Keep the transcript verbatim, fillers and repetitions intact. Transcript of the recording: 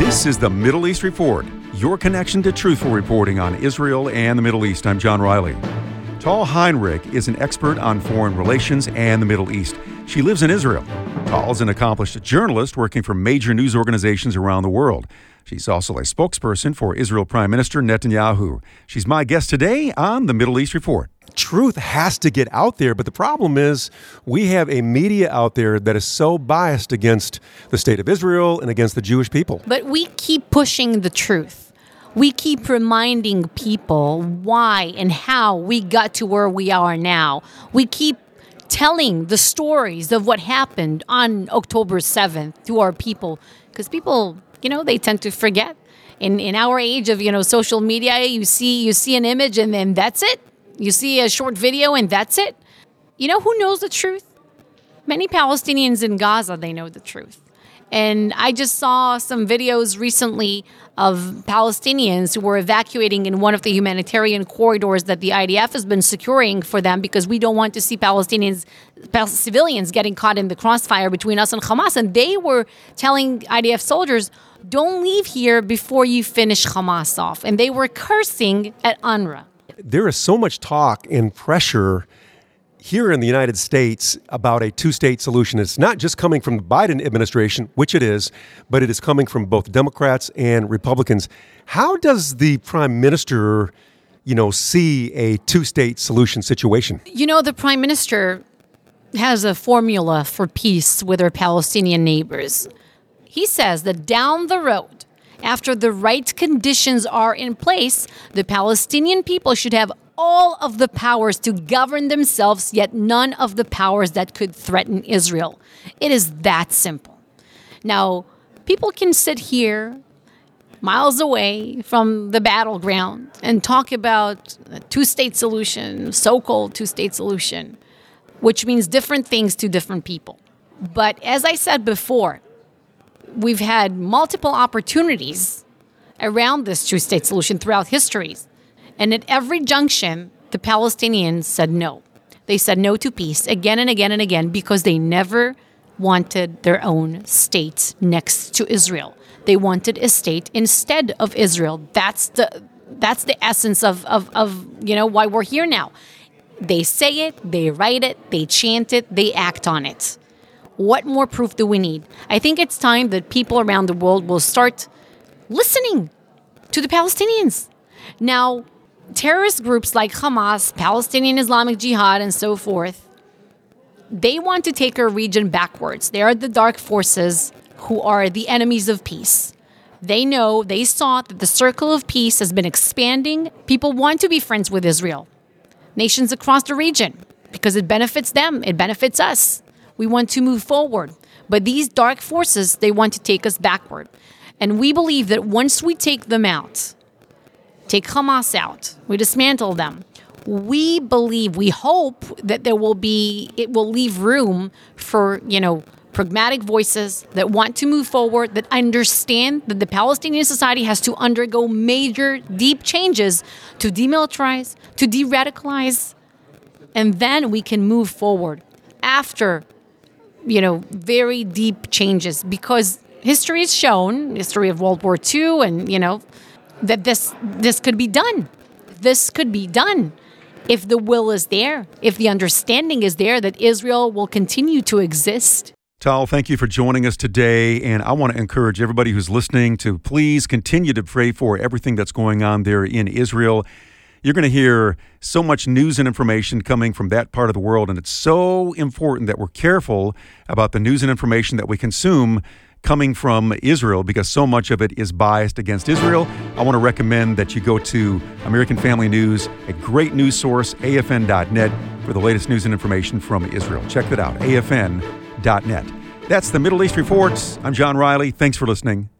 This is the Middle East Report, your connection to truthful reporting on Israel and the Middle East. I'm John Riley. Tal Heinrich is an expert on foreign relations and the Middle East. She lives in Israel. Tal is an accomplished journalist working for major news organizations around the world. She's also a spokesperson for Israel Prime Minister Netanyahu. She's my guest today on the Middle East Report. Truth has to get out there, but the problem is we have a media out there that is so biased against the state of Israel and against the Jewish people. But we keep pushing the truth. We keep reminding people why and how we got to where we are now. We keep telling the stories of what happened on October seventh to our people, because people, you know, they tend to forget. In in our age of, you know, social media, you see you see an image and then that's it. You see a short video and that's it. You know who knows the truth? Many Palestinians in Gaza, they know the truth. And I just saw some videos recently of Palestinians who were evacuating in one of the humanitarian corridors that the I D F has been securing for them, because we don't want to see Palestinians, civilians getting caught in the crossfire between us and Hamas. And they were telling I D F soldiers, don't leave here before you finish Hamas off. And they were cursing at UNRWA. There is so much talk and pressure here in the United States about a two-state solution. It's not just coming from the Biden administration, which it is, but it is coming from both Democrats and Republicans. How does the Prime Minister, you know, see a two-state solution situation? You know, the Prime Minister has a formula for peace with her Palestinian neighbors. He says that down the road, after the right conditions are in place, the Palestinian people should have all of the powers to govern themselves, yet none of the powers that could threaten Israel. It is that simple. Now, people can sit here miles away from the battleground and talk about a two-state solution, so-called two-state solution, which means different things to different people. But as I said before, we've had multiple opportunities around this two-state solution throughout history. And at every junction, the Palestinians said no. They said no to peace again and again and again because they never wanted their own state next to Israel. They wanted a state instead of Israel. That's the that's the essence of, of, of you know, why we're here now. They say it, they write it, they chant it, they act on it. What more proof do we need? I think it's time that people around the world will start listening to the Palestinians. Now, terrorist groups like Hamas, Palestinian Islamic Jihad, and so forth, they want to take our region backwards. They are the dark forces who are the enemies of peace. They know, they saw that the circle of peace has been expanding. People want to be friends with Israel. Nations across the region, because it benefits them, it benefits us. We want to move forward. But these dark forces, they want to take us backward. And we believe that once we take them out, take Hamas out, we dismantle them, we believe, we hope that there will be, it will leave room for, you know, pragmatic voices that want to move forward, that understand that the Palestinian society has to undergo major, deep changes to demilitarize, to de-radicalize, and then we can move forward after, you know, very deep changes, because history has shown, history of World War Two, and, you know, that this this could be done. This could be done if the will is there, if the understanding is there that Israel will continue to exist. Tal, thank you for joining us today, and I want to encourage everybody who's listening to please continue to pray for everything that's going on there in Israel. You're going to hear so much news and information coming from that part of the world, and it's so important that we're careful about the news and information that we consume coming from Israel, because so much of it is biased against Israel. I want to recommend that you go to American Family News, a great news source, A F N dot net, for the latest news and information from Israel. Check that out, A F N dot net. That's the Middle East Report. I'm John Riley. Thanks for listening.